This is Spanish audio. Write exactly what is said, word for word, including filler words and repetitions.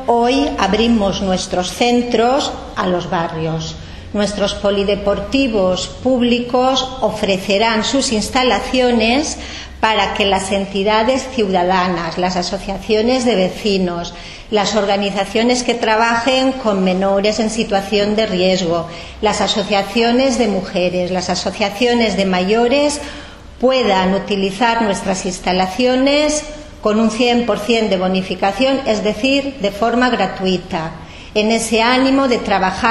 hoy abrimos nuestros centros a los barrios. Nuestros polideportivos públicos ofrecerán sus instalaciones para que las entidades ciudadanas, las asociaciones de vecinos, las organizaciones que trabajen con menores en situación de riesgo, las asociaciones de mujeres, las asociaciones de mayores puedan utilizar nuestras instalaciones con un cien por cien de bonificación, es decir, de forma gratuita, en ese ánimo de trabajar